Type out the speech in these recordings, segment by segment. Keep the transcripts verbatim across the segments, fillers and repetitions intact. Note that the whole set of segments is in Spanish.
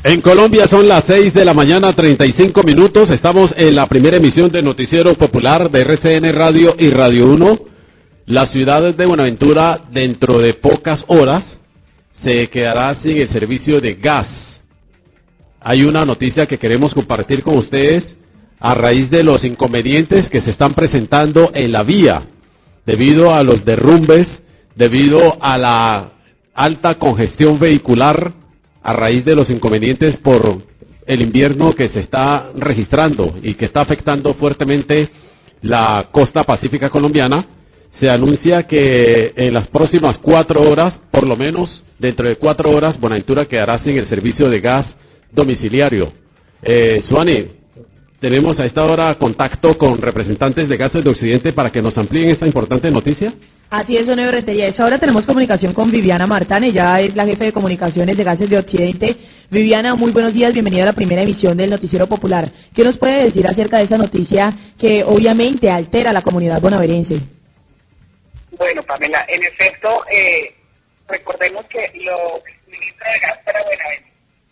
En Colombia son las seis de la mañana, treinta y cinco minutos. Estamos en la primera emisión de Noticiero Popular de R C N Radio y Radio uno. La ciudad de Buenaventura, dentro de pocas horas, se quedará sin el servicio de gas. Hay una noticia que queremos compartir con ustedes a raíz de los inconvenientes que se están presentando en la vía, debido a los derrumbes, debido a la alta congestión vehicular, a raíz de los inconvenientes por el invierno que se está registrando y que está afectando fuertemente la costa pacífica colombiana. Se anuncia que en las próximas cuatro horas, por lo menos dentro de cuatro horas, Buenaventura quedará sin el servicio de gas domiciliario. Eh, Suani, tenemos a esta hora contacto con representantes de Gases de Occidente para que nos amplíen esta importante noticia. Así es, don Ever Rentería. A esta hora tenemos comunicación con Viviana Martán, ella es la jefe de comunicaciones de Gases de Occidente. Viviana, muy buenos días, bienvenida a la primera emisión del Noticiero Popular. ¿Qué nos puede decir acerca de esa noticia que obviamente altera a la comunidad bonaverense? Bueno, Pamela, en efecto, eh, recordemos que lo que suministra de gas para Buenaventura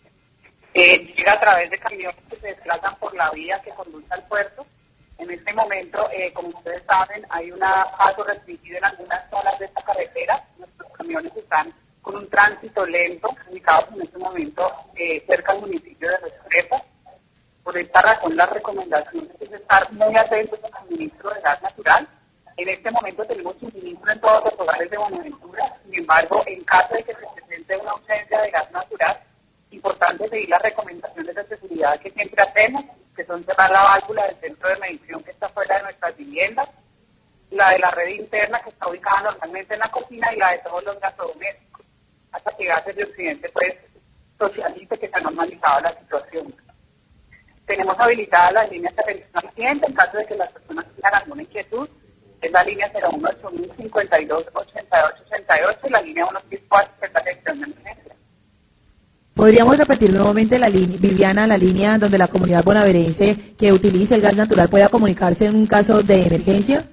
eh, llega a través de camiones que se desplazan por la vía que conduce al puerto. En este momento, eh, como ustedes saben, hay un paso restringido en algunas zonas de esta carretera. Nuestros camiones están con un tránsito lento, ubicados en este momento eh, cerca al municipio de Restrepo. Por esta razón, la recomendación es estar muy atentos al suministro de gas natural. En este momento tenemos suministro en todos los hogares de Buenaventura. Sin embargo, en caso de que se presente una ausencia de gas natural, es importante seguir las recomendaciones de seguridad que siempre hacemos, que son cerrar la válvula del centro de medición que está fuera de nuestras viviendas, la de la red interna que está ubicada normalmente en la cocina y la de todos los gasodomésticos, hasta que Gases de Occidente pues socialice que se ha normalizado la situación. Tenemos habilitadas las líneas de atención al cliente en caso de que las personas tengan alguna inquietud. Es la línea cero uno ocho mil cincuenta y dos ochenta y ocho ochenta y ocho y la línea uno seis cuatro, que es la gestión de emergencia. ¿Podríamos repetir nuevamente, la línea, Viviana, la línea donde la comunidad bonaverense que utilice el gas natural pueda comunicarse en un caso de emergencia?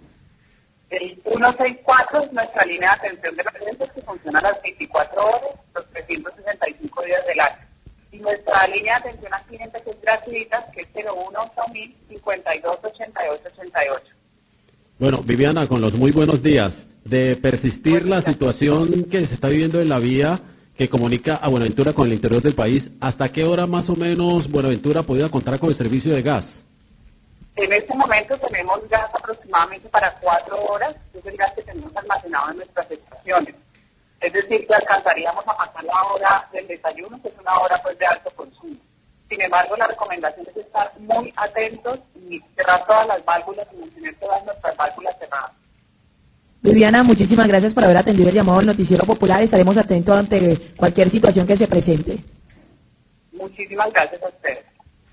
El ciento sesenta y cuatro es nuestra línea de atención de emergencias que funciona a las veinticuatro horas, los trescientos sesenta y cinco días del año. Y nuestra línea de atención al cliente que es gratuita, que es cero uno ocho mil cincuenta y dos ochenta y ocho ochenta y ocho. Bueno, Viviana, con los muy buenos días. De persistir la situación que se está viviendo en la vía que comunica a Buenaventura con el interior del país, ¿hasta qué hora más o menos Buenaventura podría contar con el servicio de gas? En este momento tenemos gas aproximadamente para cuatro horas, que es el gas que tenemos almacenado en nuestras estaciones. Es decir, que alcanzaríamos a pasar la hora del desayuno, que es una hora pues de alto consumo. Sin embargo, la recomendación es estar muy atentos y cerrar todas las válvulas y mantener todas nuestras válvulas cerradas. Viviana, muchísimas gracias por haber atendido el llamado del Noticiero Popular. Estaremos atentos ante cualquier situación que se presente. Muchísimas gracias a ustedes.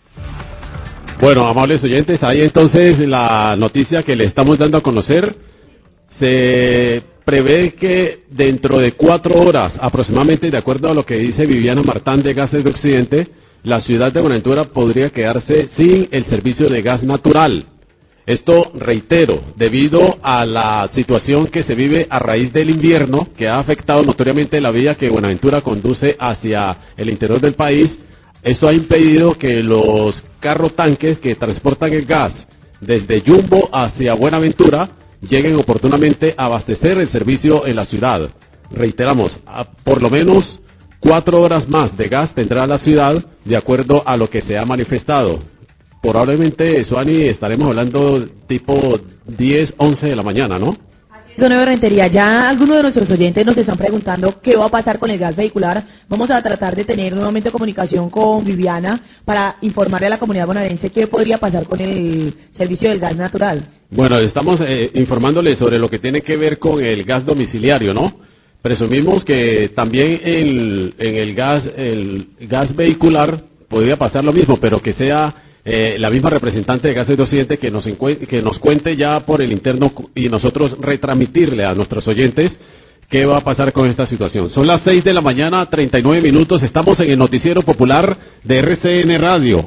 Bueno, amables oyentes, ahí entonces la noticia que le estamos dando a conocer. Se prevé que dentro de cuatro horas aproximadamente, de acuerdo a lo que dice Viviana Martán de Gases de Occidente, la ciudad de Buenaventura podría quedarse sin el servicio de gas natural. Esto, reitero, debido a la situación que se vive a raíz del invierno, que ha afectado notoriamente la vía que Buenaventura conduce hacia el interior del país. Esto ha impedido que los carros tanques que transportan el gas desde Jumbo hacia Buenaventura lleguen oportunamente a abastecer el servicio en la ciudad. Reiteramos, a por lo menos cuatro horas más de gas tendrá la ciudad, de acuerdo a lo que se ha manifestado. Probablemente, Suani, estaremos hablando tipo diez, once de la mañana, ¿no? Don Ever Rentería, ya algunos de nuestros oyentes nos están preguntando qué va a pasar con el gas vehicular. Vamos a tratar de tener nuevamente comunicación con Viviana para informarle a la comunidad bonaerense qué podría pasar con el servicio del gas natural. Bueno, estamos eh, informándole sobre lo que tiene que ver con el gas domiciliario, ¿no? Presumimos que también el, en el gas, el gas vehicular podría pasar lo mismo, pero que sea Eh, la misma representante de Gases de Occidente que nos, que nos cuente ya por el interno y nosotros retransmitirle a nuestros oyentes qué va a pasar con esta situación. Son las seis de la mañana, treinta y nueve minutos, estamos en el Noticiero Popular de R C N Radio.